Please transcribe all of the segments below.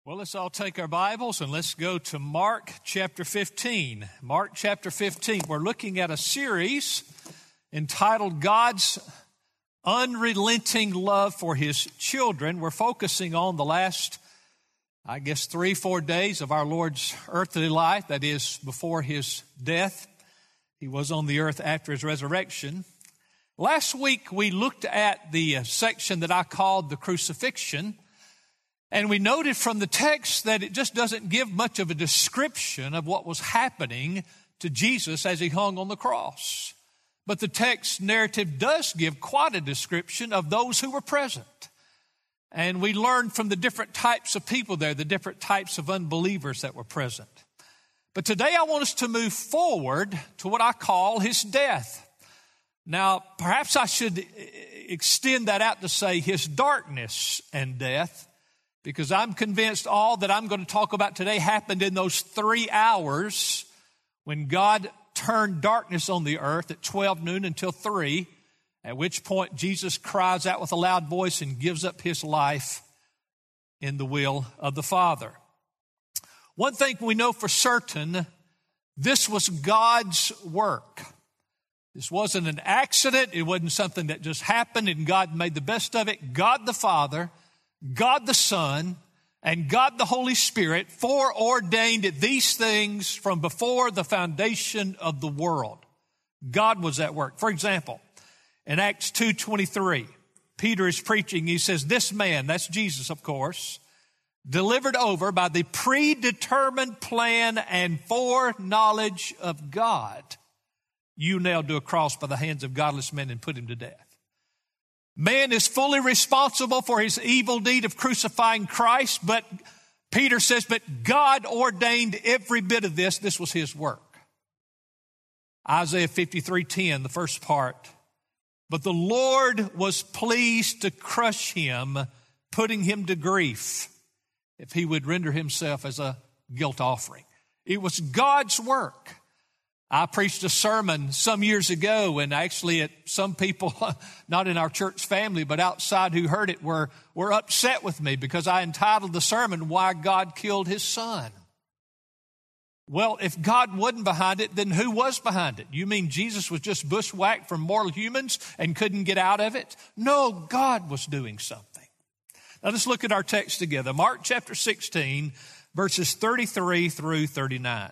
Well, let's all take our Bibles and let's go to Mark chapter 15. Mark chapter 15. We're looking at a series entitled God's Unrelenting Love for His Children. We're focusing on the last, 3-4 days of our Lord's earthly life, that is, before His death. He was on the earth after His resurrection. Last week, we looked at the section that I called the crucifixion. And we noted from the text that it just doesn't give much of a description of what was happening to Jesus as He hung on the cross. But the text narrative does give quite a description of those who were present. And we learned from the different types of people there, the different types of unbelievers that were present. But today I want us to move forward to what I call His death. Now, perhaps I should extend that out to say His darkness and death, because I'm convinced all that I'm going to talk about today happened in those 3 hours when God turned darkness on the earth at 12 noon until 3, at which point Jesus cries out with a loud voice and gives up His life in the will of the Father. One thing we know for certain, this was God's work. This wasn't an accident. It wasn't something that just happened and God made the best of it. God the Father, God the Son, and God the Holy Spirit foreordained these things from before the foundation of the world. God was at work. For example, in Acts 2:23, Peter is preaching. He says, this man, that's Jesus, of course, delivered over by the predetermined plan and foreknowledge of God, you nailed to a cross by the hands of godless men and put Him to death. Man is fully responsible for his evil deed of crucifying Christ, but Peter says, but God ordained every bit of this. This was His work. Isaiah 53:10, the first part. But the Lord was pleased to crush him, putting him to grief, if He would render Himself as a guilt offering. It was God's work. I preached a sermon some years ago, and actually some people, not in our church family, but outside who heard it were upset with me because I entitled the sermon, Why God Killed His Son. Well, if God wasn't behind it, then who was behind it? You mean Jesus was just bushwhacked from mortal humans and couldn't get out of it? No, God was doing something. Now let's look at our text together. Mark chapter 16, verses 33 through 39.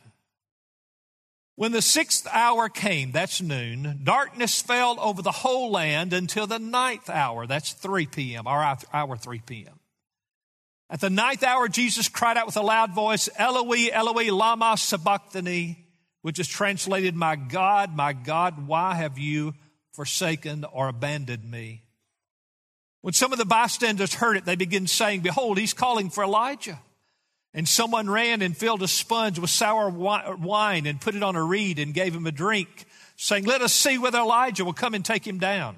When the 6th hour came, that's noon, darkness fell over the whole land until the 9th hour, that's 3 p.m., our hour 3 p.m. At the 9th hour, Jesus cried out with a loud voice, Eloi, Eloi, lama sabachthani, which is translated, my God, why have you forsaken or abandoned me? When some of the bystanders heard it, they began saying, behold, He's calling for Elijah. And someone ran and filled a sponge with sour wine and put it on a reed and gave him a drink, saying, let us see whether Elijah will come and take him down.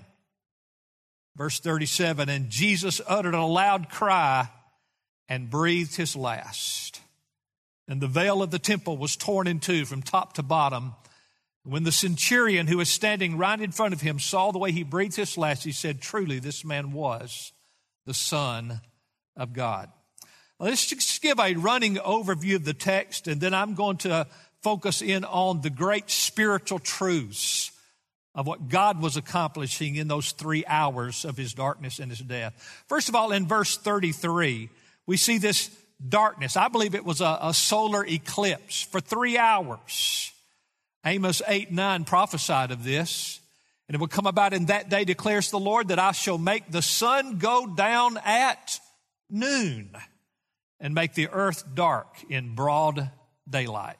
Verse 37, and Jesus uttered a loud cry and breathed his last. And the veil of the temple was torn in two from top to bottom. When the centurion who was standing right in front of him saw the way he breathed his last, he said, truly, this man was the Son of God. Let's just give a running overview of the text, and then I'm going to focus in on the great spiritual truths of what God was accomplishing in those 3 hours of His darkness and His death. First of all, in verse 33, we see this darkness. I believe it was a solar eclipse for 3 hours. Amos 8:9 prophesied of this. And it will come about in that day, declares the Lord, that I shall make the sun go down at noon and make the earth dark in broad daylight.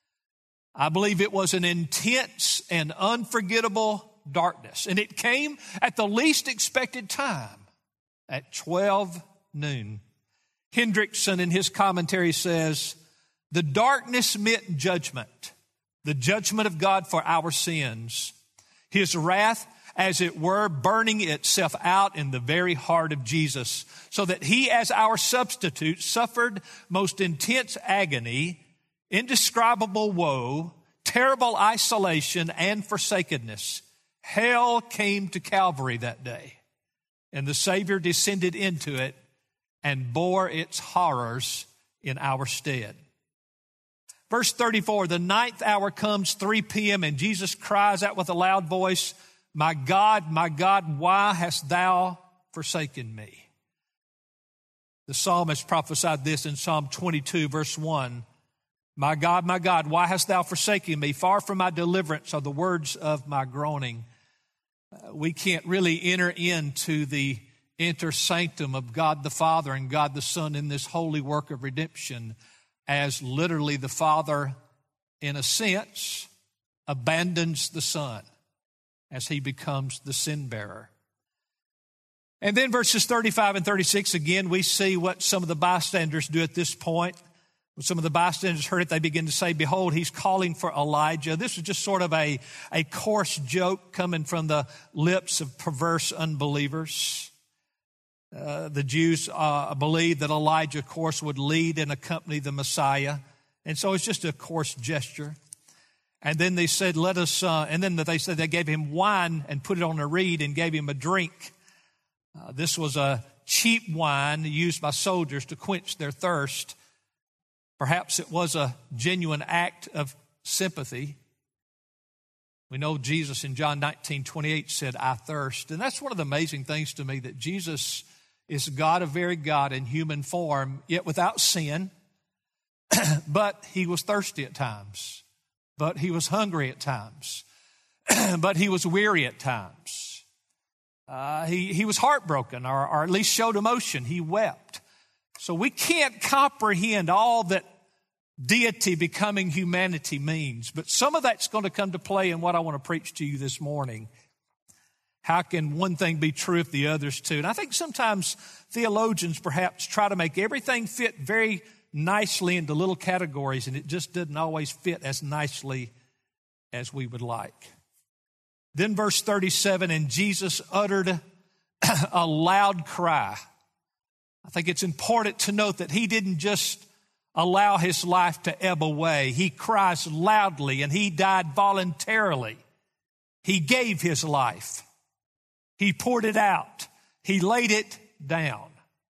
I believe it was an intense and unforgettable darkness. And it came at the least expected time, at 12 noon. Hendrickson in his commentary says, the darkness meant judgment, the judgment of God for our sins. His wrath, as it were, burning itself out in the very heart of Jesus, so that He, as our substitute, suffered most intense agony, indescribable woe, terrible isolation, and forsakenness. Hell came to Calvary that day, and the Savior descended into it and bore its horrors in our stead. Verse 34, the ninth hour comes, 3 p.m., and Jesus cries out with a loud voice, my God, why hast thou forsaken me? The psalmist prophesied this in Psalm 22, verse 1. My God, why hast thou forsaken me? Far from my deliverance are the words of my groaning. We can't really enter into the inner sanctum of God the Father and God the Son in this holy work of redemption as literally the Father, in a sense, abandons the Son as he becomes the sin bearer. And then verses 35 and 36, again, we see what some of the bystanders do at this point. When some of the bystanders heard it, they begin to say, behold, he's calling for Elijah. This is just sort of a coarse joke coming from the lips of perverse unbelievers. The Jews believed that Elijah, of course, would lead and accompany the Messiah. And so it's just a coarse gesture. And then they said, they gave him wine and put it on a reed and gave him a drink. This was a cheap wine used by soldiers to quench their thirst. Perhaps it was a genuine act of sympathy. We know Jesus in John 19:28 said, I thirst. And that's one of the amazing things to me, that Jesus is God, a very God in human form, yet without sin. But he was thirsty at times. But he was hungry at times. But he was weary at times. He was heartbroken, or at least showed emotion. He wept. So we can't comprehend all that deity becoming humanity means. But some of that's going to come to play in what I want to preach to you this morning. How can one thing be true if the other's too? And I think sometimes theologians perhaps try to make everything fit very nicely into little categories, and it just doesn't always fit as nicely as we would like. Then verse 37, and Jesus uttered a loud cry. I think it's important to note that he didn't just allow his life to ebb away. He cries loudly, and he died voluntarily. He gave his life. He poured it out. He laid it down.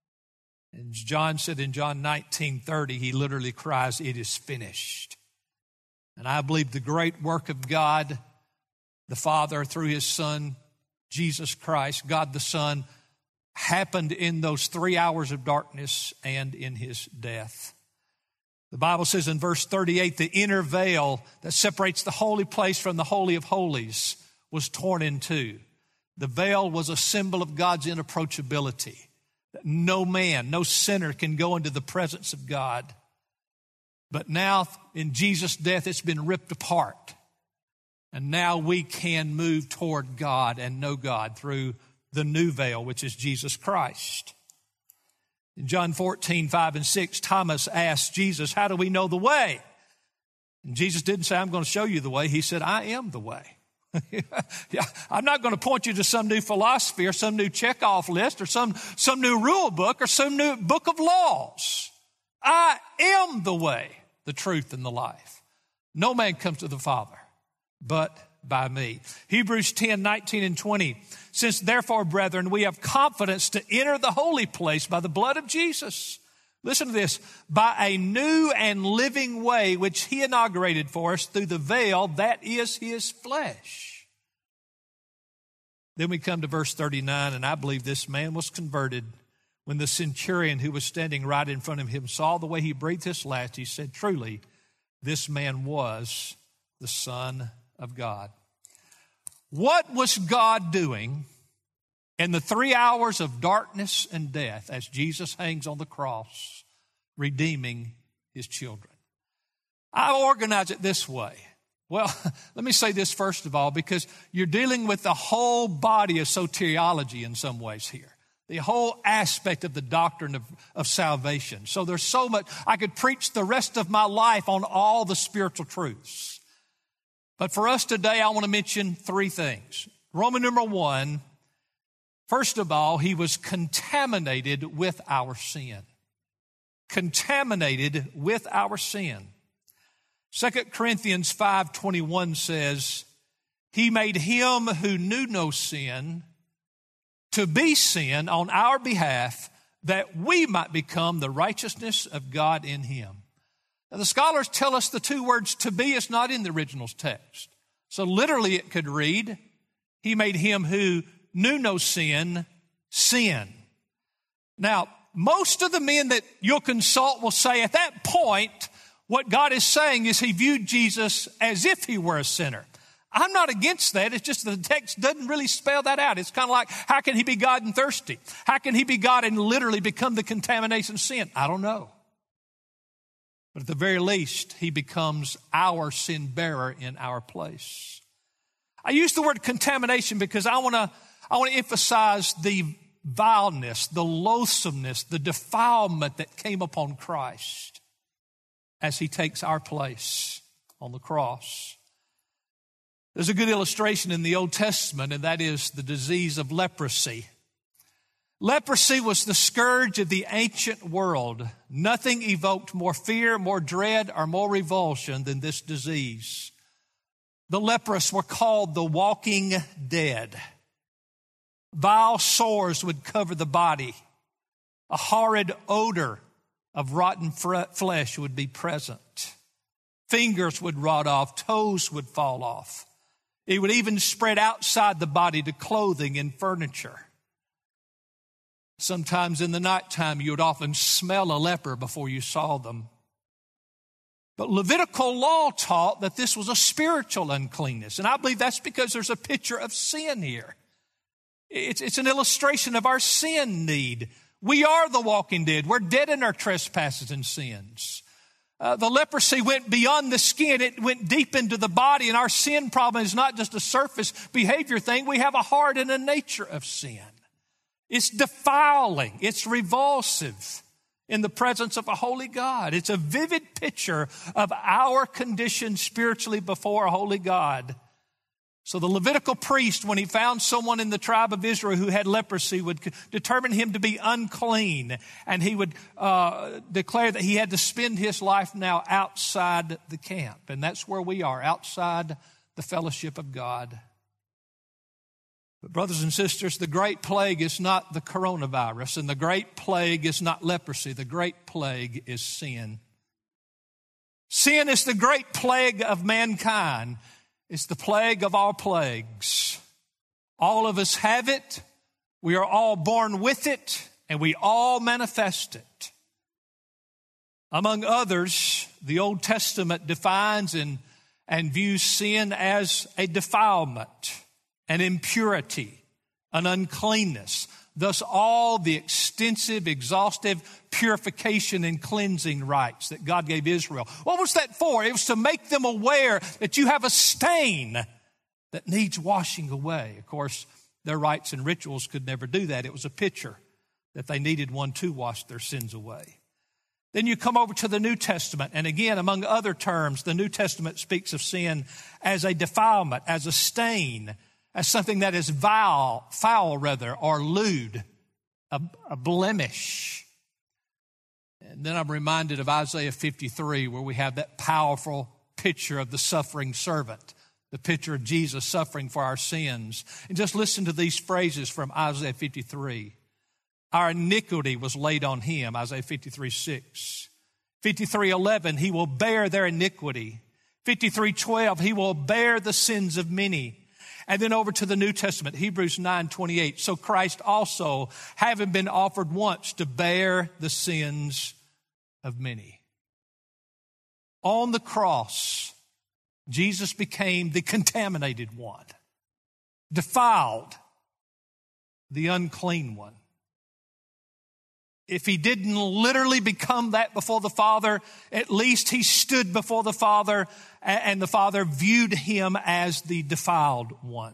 And John said in John 19:30, he literally cries, it is finished. And I believe the great work of God, the Father, through his Son, Jesus Christ, God the Son, happened in those 3 hours of darkness and in his death. The Bible says in verse 38, the inner veil that separates the holy place from the Holy of Holies was torn in two. The veil was a symbol of God's inapproachability. No man, no sinner can go into the presence of God. But now in Jesus' death, it's been ripped apart. And now we can move toward God and know God through the new veil, which is Jesus Christ. In John 14:5 and 6, Thomas asked Jesus, how do we know the way? And Jesus didn't say, I'm going to show you the way. He said, I am the way. Yeah, I'm not going to point you to some new philosophy or some new checkoff list or some new rule book or some new book of laws. I am the way, the truth, and the life. No man comes to the Father but by me. Hebrews 10:19 and 20. Since therefore, brethren, we have confidence to enter the holy place by the blood of Jesus. Listen to this. By a new and living way, which he inaugurated for us through the veil, that is his flesh. Then we come to verse 39, and I believe this man was converted when the centurion who was standing right in front of him saw the way he breathed his last. He said, truly, this man was the Son of God. What was God doing in the 3 hours of darkness and death as Jesus hangs on the cross, redeeming his children? I organize it this way. Well, let me say this first of all, because you're dealing with the whole body of soteriology in some ways here. The whole aspect of the doctrine of salvation. So there's so much. I could preach the rest of my life on all the spiritual truths. But for us today, I want to mention three things. Roman number 1, first of all, he was contaminated with our sin. Contaminated with our sin. 2 Corinthians 5:21 says, he made him who knew no sin to be sin on our behalf, that we might become the righteousness of God in him. Now, the scholars tell us the two words to be is not in the original text. So literally it could read, he made him who knew no sin, sin. Now, most of the men that you'll consult will say at that point, what God is saying is he viewed Jesus as if he were a sinner. I'm not against that. It's just the text doesn't really spell that out. It's kind of like, how can he be God and thirsty? How can he be God and literally become the contamination of sin? I don't know. But at the very least, he becomes our sin bearer in our place. I use the word contamination because I want to emphasize the vileness, the loathsomeness, the defilement that came upon Christ as he takes our place on the cross. There's a good illustration in the Old Testament, and that is the disease of leprosy. Leprosy was the scourge of the ancient world. Nothing evoked more fear, more dread, or more revulsion than this disease. The leprous were called the walking dead. Vile sores would cover the body. A horrid odor of rotten flesh would be present. Fingers would rot off, toes would fall off. It would even spread outside the body to clothing and furniture. Sometimes in the nighttime, you would often smell a leper before you saw them. But Levitical law taught that this was a spiritual uncleanness. And I believe that's because there's a picture of sin here. It's an illustration of our sin need. We are the walking dead. We're dead in our trespasses and sins. The leprosy went beyond the skin. It went deep into the body. And our sin problem is not just a surface behavior thing. We have a heart and a nature of sin. It's defiling. It's revulsive in the presence of a holy God. It's a vivid picture of our condition spiritually before a holy God. So the Levitical priest, when he found someone in the tribe of Israel who had leprosy, would determine him to be unclean. And he would declare that he had to spend his life now outside the camp. And that's where we are, outside the fellowship of God. But brothers and sisters, the great plague is not the coronavirus, and the great plague is not leprosy. The great plague is sin. Sin is the great plague of mankind. It's the plague of all plagues. All of us have it. We are all born with it, and we all manifest it. Among others, the Old Testament defines and views sin as a defilement, an impurity, an uncleanness. Thus, all the extensive, exhaustive purification and cleansing rites that God gave Israel. What was that for? It was to make them aware that you have a stain that needs washing away. Of course, their rites and rituals could never do that. It was a picture that they needed one to wash their sins away. Then you come over to the New Testament, and again, among other terms, the New Testament speaks of sin as a defilement, as a stain, as something that is foul, or lewd, a blemish. And then I'm reminded of Isaiah 53, where we have that powerful picture of the suffering servant, the picture of Jesus suffering for our sins. And just listen to these phrases from Isaiah 53. Our iniquity was laid on him, Isaiah 53:6. 53:11, he will bear their iniquity. 53:12, he will bear the sins of many. And then over to the New Testament, Hebrews 9:28. So Christ also, having been offered once to bear the sins of many. On the cross, Jesus became the contaminated one, defiled, the unclean one. If he didn't literally become that before the Father, at least he stood before the Father, and the Father viewed him as the defiled one,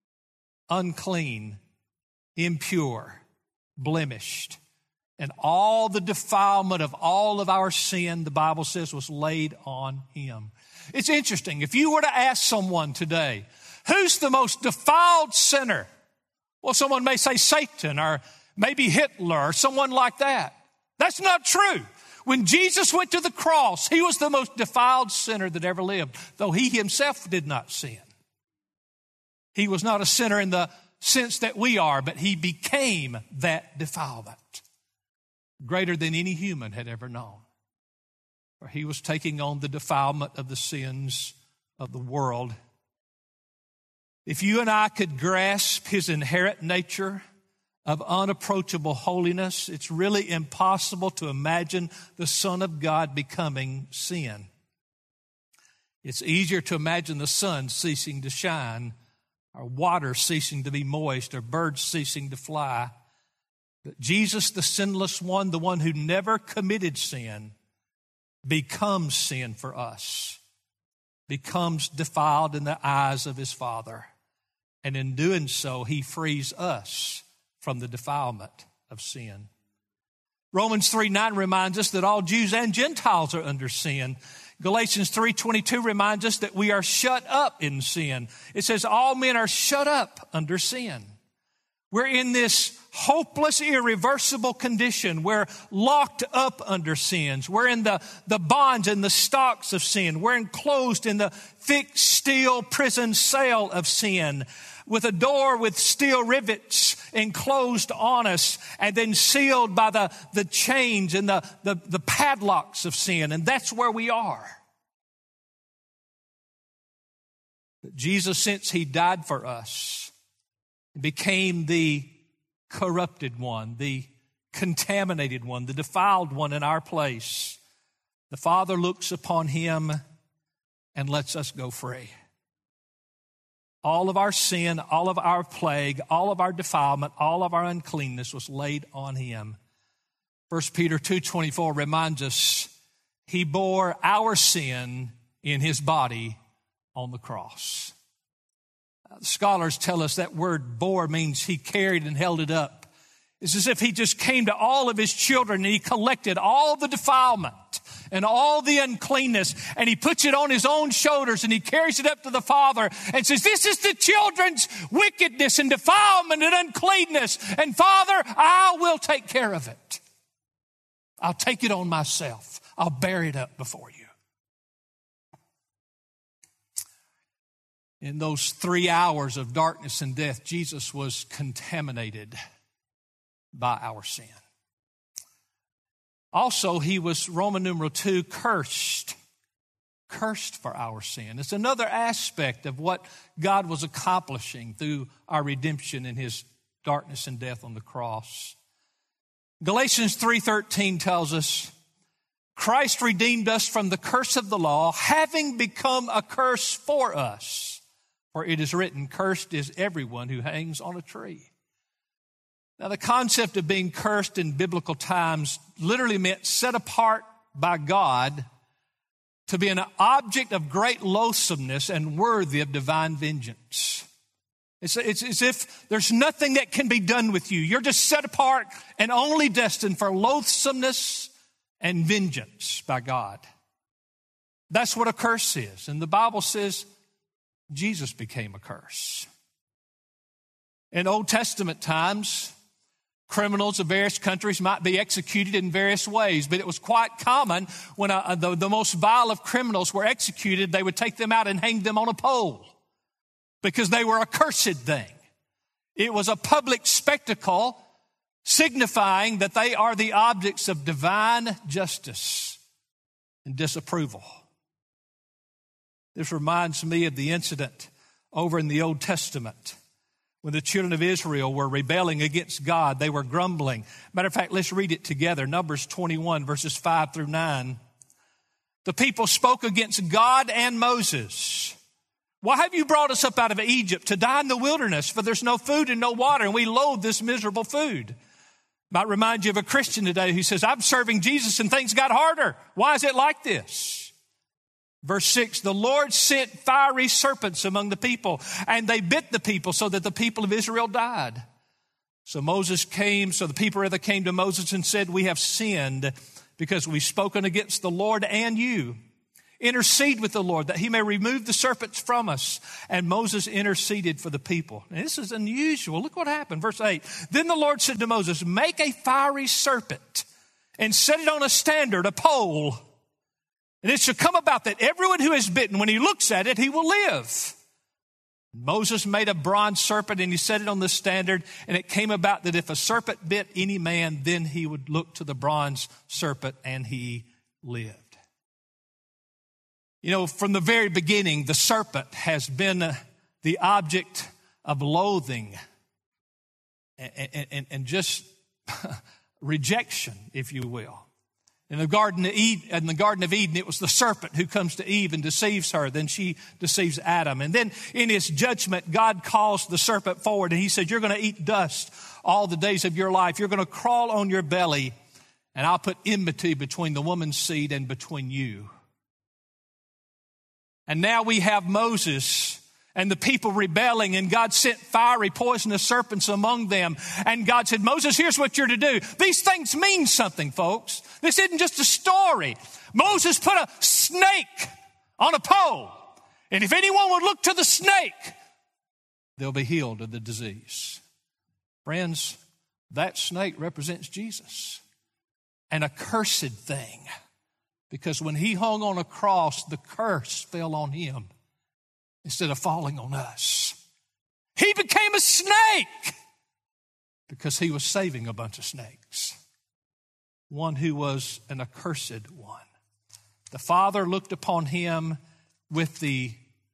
unclean, impure, blemished. And all the defilement of all of our sin, the Bible says, was laid on him. It's interesting. If you were to ask someone today, who's the most defiled sinner? Well, someone may say Satan, or maybe Hitler, or someone like that. That's not true. When Jesus went to the cross, he was the most defiled sinner that ever lived, though he himself did not sin. He was not a sinner in the sense that we are, but he became that defilement. greater than any human had ever known. For he was taking on the defilement of the sins of the world. If you and I could grasp his inherent nature of unapproachable holiness, it's really impossible to imagine the Son of God becoming sin. It's easier to imagine the sun ceasing to shine, or water ceasing to be moist, or birds ceasing to fly. But Jesus, the sinless one, the one who never committed sin, becomes sin for us, becomes defiled in the eyes of his Father. And in doing so, he frees us from the defilement of sin. Romans 3:9 reminds us that all Jews and Gentiles are under sin. Galatians 3:22 reminds us that we are shut up in sin. It says all men are shut up under sin. We're in this hopeless, irreversible condition. We're locked up under sins. We're in the bonds and the stocks of sin. We're enclosed in the thick steel prison cell of sin, with a door with steel rivets enclosed on us and then sealed by the chains and the padlocks of sin. And that's where we are. But Jesus, since he died for us, became the corrupted one, the contaminated one, the defiled one in our place. The Father looks upon him and lets us go free. All of our sin, all of our plague, all of our defilement, all of our uncleanness was laid on him. 1 Peter 2:24 reminds us he bore our sin in his body on the cross. Scholars tell us that word bore means he carried and held it up. It's as if he just came to all of his children and he collected all the defilement and all the uncleanness and he puts it on his own shoulders and he carries it up to the Father and says, this is the children's wickedness and defilement and uncleanness. And Father, I will take care of it. I'll take it on myself. I'll bear it up before you. In those 3 hours of darkness and death, Jesus was contaminated by our sin. Also, he was, Roman numeral 2, cursed for our sin. It's another aspect of what God was accomplishing through our redemption in his darkness and death on the cross. Galatians 3:13 tells us, Christ redeemed us from the curse of the law, having become a curse for us. For it is written, cursed is everyone who hangs on a tree. Now, the concept of being cursed in biblical times literally meant set apart by God to be an object of great loathsomeness and worthy of divine vengeance. It's as if there's nothing that can be done with you. You're just set apart and only destined for loathsomeness and vengeance by God. That's what a curse is. And the Bible says Jesus became a curse. In Old Testament times, criminals of various countries might be executed in various ways, but it was quite common when the most vile of criminals were executed, they would take them out and hang them on a pole because they were a cursed thing. It was a public spectacle signifying that they are the objects of divine justice and disapproval. This reminds me of the incident over in the Old Testament when the children of Israel were rebelling against God. They were grumbling. Matter of fact, let's read it together. Numbers 21, verses 5 through 9. The people spoke against God and Moses. Why have you brought us up out of Egypt to die in the wilderness? For there's no food and no water, and we loathe this miserable food. Might remind you of a Christian today who says, I'm serving Jesus and things got harder. Why is it like this? Verse 6, the Lord sent fiery serpents among the people, and they bit the people so that the people of Israel died. So the people came to Moses and said, we have sinned because we've spoken against the Lord and you. Intercede with the Lord that he may remove the serpents from us. And Moses interceded for the people. And this is unusual. Look what happened. Verse 8, then the Lord said to Moses, make a fiery serpent and set it on a standard, a pole. And it shall come about that everyone who is bitten, when he looks at it, he will live. Moses made a bronze serpent and he set it on the standard, and it came about that if a serpent bit any man, then he would look to the bronze serpent and he lived. You know, from the very beginning, the serpent has been the object of loathing and just rejection, if you will. In the Garden of Eden, it was the serpent who comes to Eve and deceives her. Then she deceives Adam. And then in his judgment, God calls the serpent forward and he said, you're going to eat dust all the days of your life. You're going to crawl on your belly, and I'll put enmity between the woman's seed and between you. And now we have Moses and the people rebelling, and God sent fiery, poisonous serpents among them. And God said, Moses, here's what you're to do. These things mean something, folks. This isn't just a story. Moses put a snake on a pole, and if anyone would look to the snake, they'll be healed of the disease. Friends, that snake represents Jesus, an accursed thing, because when he hung on a cross, the curse fell on him instead of falling on us. He became a snake because he was saving a bunch of snakes. One who was an accursed one. The Father looked upon him with the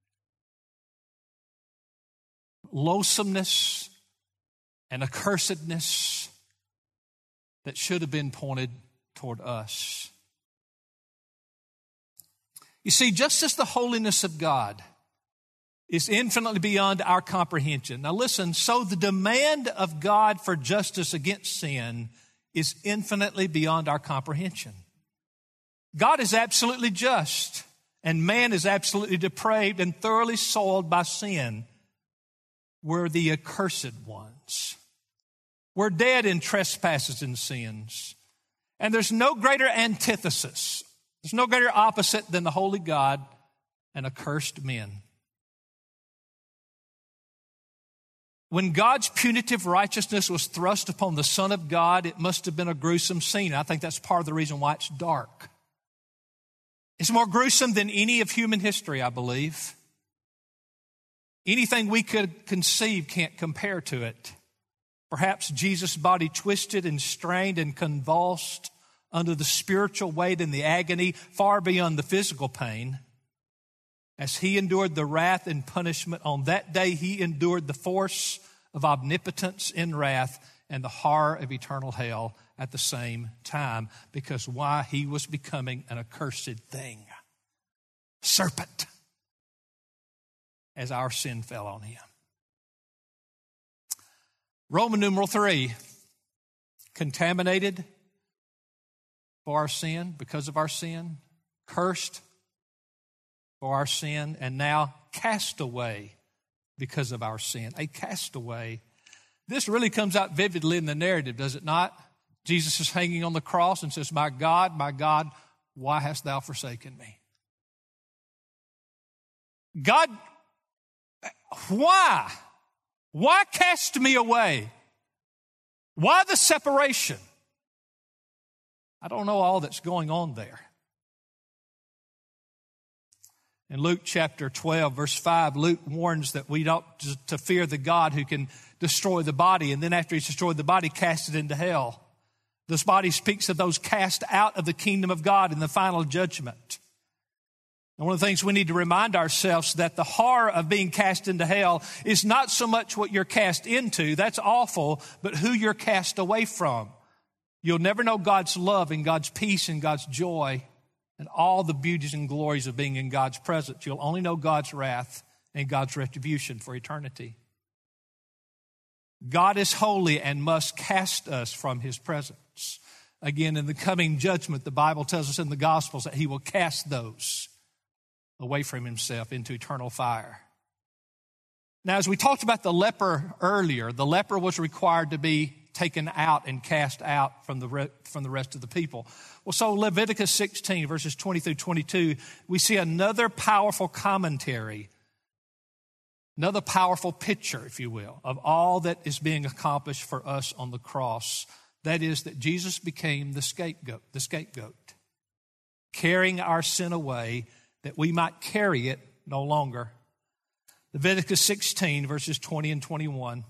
loathsomeness and accursedness that should have been pointed toward us. You see, just as the holiness of God is infinitely beyond our comprehension. Now listen, so the demand of God for justice against sin is infinitely beyond our comprehension. God is absolutely just, and man is absolutely depraved and thoroughly soiled by sin. We're the accursed ones. We're dead in trespasses and sins. And there's no greater antithesis, there's no greater opposite than the holy God and accursed men. When God's punitive righteousness was thrust upon the Son of God, it must have been a gruesome scene. I think that's part of the reason why it's dark. It's more gruesome than any of human history, I believe. Anything we could conceive can't compare to it. Perhaps Jesus' body twisted and strained and convulsed under the spiritual weight and the agony far beyond the physical pain. As he endured the wrath and punishment, on that day he endured the force of omnipotence in wrath and the horror of eternal hell at the same time. Because why? He was becoming an accursed thing. Serpent. As our sin fell on him. Roman numeral 3. Contaminated for our sin, because of our sin. Cursed for our sin, and now cast away because of our sin. A castaway. This really comes out vividly in the narrative, does it not? Jesus is hanging on the cross and says, my God, why hast thou forsaken me? God, why? Why cast me away? Why the separation? I don't know all that's going on there. In Luke chapter 12, verse 5, Luke warns that we don't to fear the God who can destroy the body, and then after he's destroyed the body, cast it into hell. This body speaks of those cast out of the kingdom of God in the final judgment. And one of the things we need to remind ourselves that the horror of being cast into hell is not so much what you're cast into, that's awful, but who you're cast away from. You'll never know God's love and God's peace and God's joy and all the beauties and glories of being in God's presence. You'll only know God's wrath and God's retribution for eternity. God is holy and must cast us from his presence. Again, in the coming judgment, the Bible tells us in the Gospels that he will cast those away from himself into eternal fire. Now, as we talked about the leper earlier, the leper was required to be taken out and cast out from the rest of the people. Well, so Leviticus 16, verses 20 through 22, we see another powerful commentary, another powerful picture, if you will, of all that is being accomplished for us on the cross. That is, that Jesus became the scapegoat, carrying our sin away that we might carry it no longer. Leviticus 16, verses 20 and 21.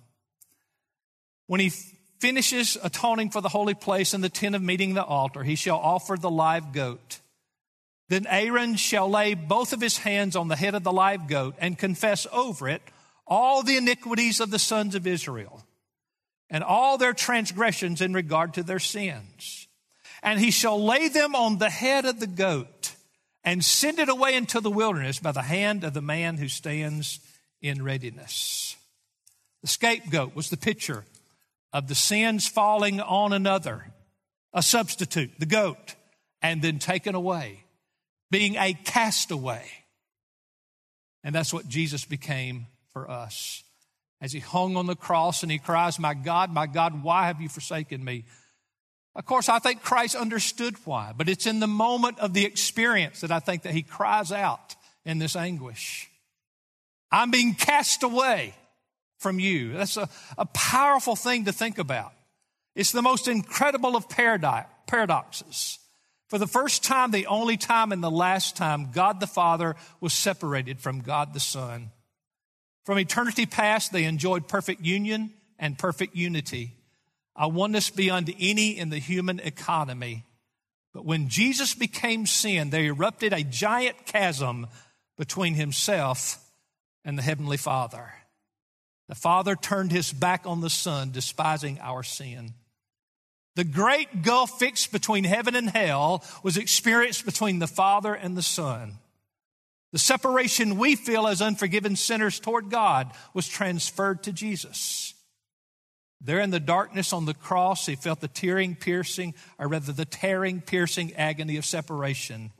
When he finishes atoning for the holy place and the tent of meeting, the altar, he shall offer the live goat. Then Aaron shall lay both of his hands on the head of the live goat and confess over it all the iniquities of the sons of Israel and all their transgressions in regard to their sins. And he shall lay them on the head of the goat and send it away into the wilderness by the hand of the man who stands in readiness. The scapegoat was the picture of the sins falling on another, a substitute, the goat, and then taken away, being a castaway. And that's what Jesus became for us. As he hung on the cross and he cries, my God, why have you forsaken me? Of course, I think Christ understood why, but it's in the moment of the experience that I think that he cries out in this anguish. I'm being cast away from you. That's a powerful thing to think about. It's the most incredible of paradoxes. For the first time, the only time, and the last time, God the Father was separated from God the Son. From eternity past, they enjoyed perfect union and perfect unity, a oneness beyond any in the human economy. But when Jesus became sin, there erupted a giant chasm between himself and the Heavenly Father. The Father turned his back on the Son, despising our sin. The great gulf fixed between heaven and hell was experienced between the Father and the Son. The separation we feel as unforgiven sinners toward God was transferred to Jesus. There in the darkness on the cross, he felt the tearing, piercing agony of separation.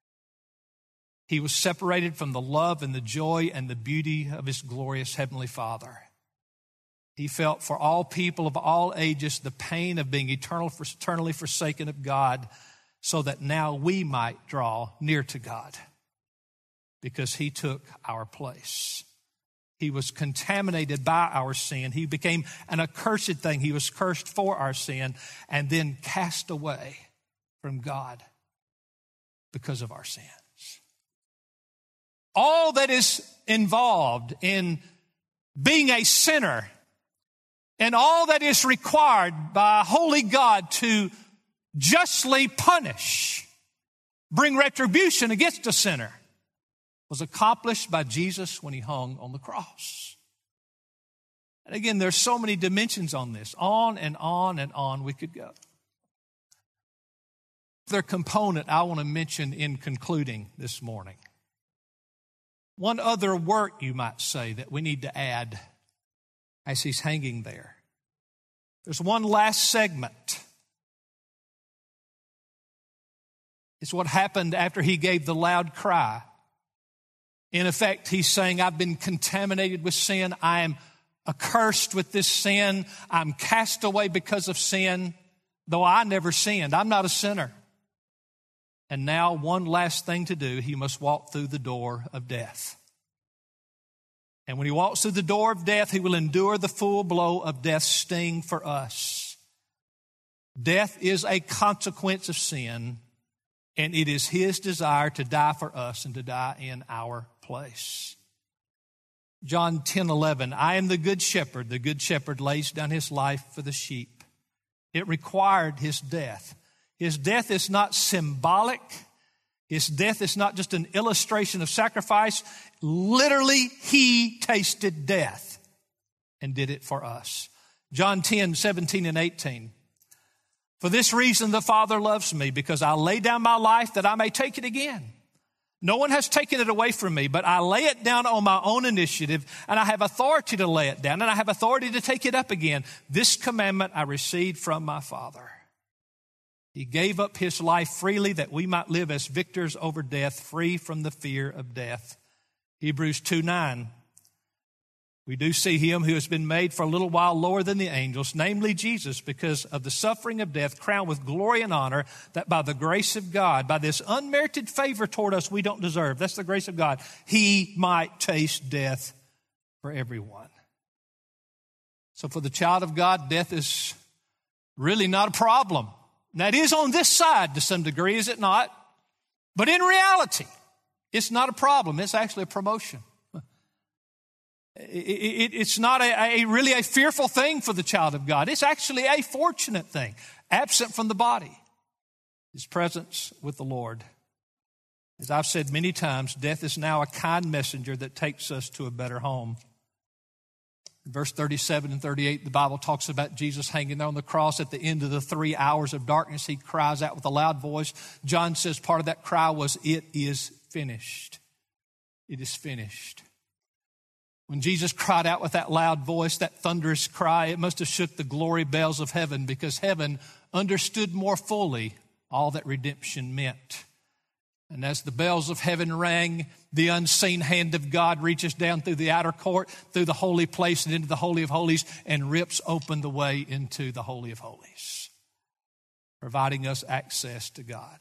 He was separated from the love and the joy and the beauty of his glorious Heavenly Father. He felt for all people of all ages the pain of being eternally forsaken of God, so that now we might draw near to God, because he took our place. He was contaminated by our sin. He became an accursed thing. He was cursed for our sin and then cast away from God because of our sins. All that is involved in being a sinner and all that is required by a holy God to justly punish, bring retribution against a sinner, was accomplished by Jesus when he hung on the cross. And again, there's so many dimensions on this. On and on and on we could go. Another component I want to mention in concluding this morning. One other work, you might say, that we need to add as he's hanging there. There's one last segment. It's what happened after he gave the loud cry. In effect, he's saying, I've been contaminated with sin. I am accursed with this sin. I'm cast away because of sin, though I never sinned. I'm not a sinner. And now one last thing to do, he must walk through the door of death. And when he walks through the door of death, he will endure the full blow of death's sting for us. Death is a consequence of sin, and it is his desire to die for us and to die in our place. John 10:11, I am the good shepherd. The good shepherd lays down his life for the sheep. It required his death. His death is not symbolic. His death is not just an illustration of sacrifice. Literally, he tasted death and did it for us. John 10:17 and 18. For this reason the Father loves me, because I lay down my life that I may take it again. No one has taken it away from me, but I lay it down on my own initiative, and I have authority to lay it down, and I have authority to take it up again. This commandment I received from my Father. He gave up his life freely that we might live as victors over death, free from the fear of death. Hebrews 2:9. We do see him who has been made for a little while lower than the angels, namely Jesus, because of the suffering of death, crowned with glory and honor, that by the grace of God, by this unmerited favor toward us we don't deserve, that's the grace of God, he might taste death for everyone. So for the child of God, death is really not a problem. That is on this side to some degree, is it not? But in reality, it's not a problem. It's actually a promotion. It's not really a fearful thing for the child of God. It's actually a fortunate thing. Absent from the body, his presence with the Lord. As I've said many times, death is now a kind messenger that takes us to a better home. In verse 37 and 38, the Bible talks about Jesus hanging there on the cross. At the end of the 3 hours of darkness, he cries out with a loud voice. John says part of that cry was, "It is finished." It is finished. When Jesus cried out with that loud voice, that thunderous cry, it must have shook the glory bells of heaven, because heaven understood more fully all that redemption meant. And as the bells of heaven rang, the unseen hand of God reaches down through the outer court, through the holy place and into the Holy of Holies, and rips open the way into the Holy of Holies, providing us access to God.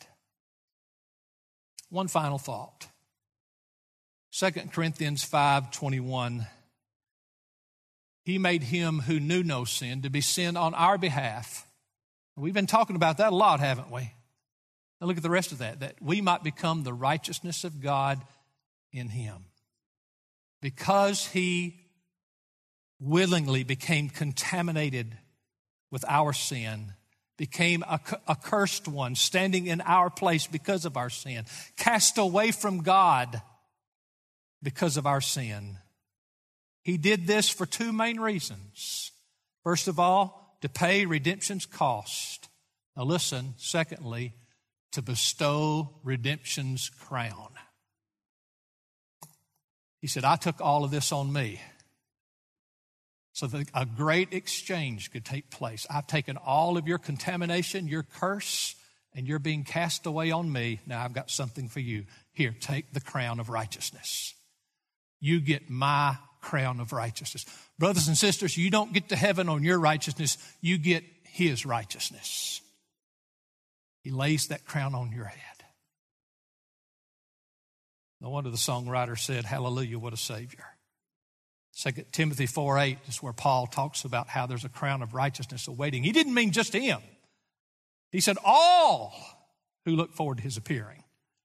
One final thought. 2 Corinthians 5:21. He made him who knew no sin to be sin on our behalf. We've been talking about that a lot, haven't we? Now look at the rest of that we might become the righteousness of God in him. Because he willingly became contaminated with our sin, became a cursed one, standing in our place because of our sin, cast away from God because of our sin. He did this for two main reasons. First of all, to pay redemption's cost. Now listen, secondly, to bestow redemption's crown. He said, I took all of this on me so that a great exchange could take place. I've taken all of your contamination, your curse, and you're being cast away on me. Now I've got something for you. Here, take the crown of righteousness. You get my crown of righteousness. Brothers and sisters, you don't get to heaven on your righteousness. You get his righteousness. He lays that crown on your head. No wonder the songwriter said, hallelujah, what a Savior. 2 Timothy 4:8 is where Paul talks about how there's a crown of righteousness awaiting. He didn't mean just him. He said all who look forward to his appearing.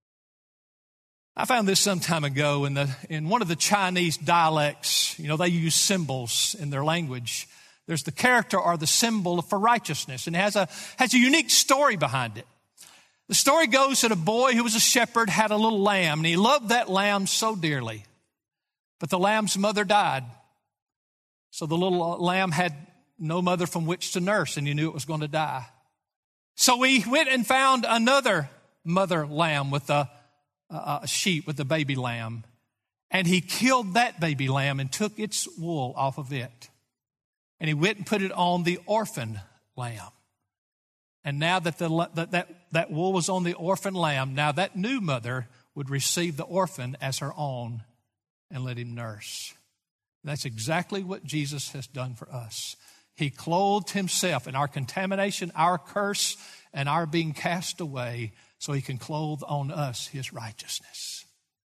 I found this some time ago in one of the Chinese dialects. You know, they use symbols in their language. There's the character or the symbol for righteousness, and it has a unique story behind it. The story goes that a boy who was a shepherd had a little lamb, and he loved that lamb so dearly. But the lamb's mother died. So the little lamb had no mother from which to nurse, and he knew it was going to die. So he went and found another mother lamb with a sheep with a baby lamb. And he killed that baby lamb and took its wool off of it. And he went and put it on the orphan lamb. And now that that wool was on the orphan lamb, now that new mother would receive the orphan as her own and let him nurse. That's exactly what Jesus has done for us. He clothed himself in our contamination, our curse, and our being cast away, so he can clothe on us his righteousness.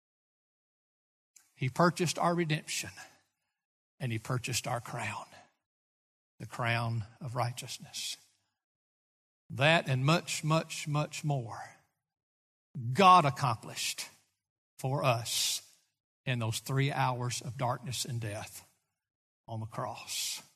He purchased our redemption, and he purchased our crown, the crown of righteousness. That and much, much, much more God accomplished for us in those 3 hours of darkness and death on the cross.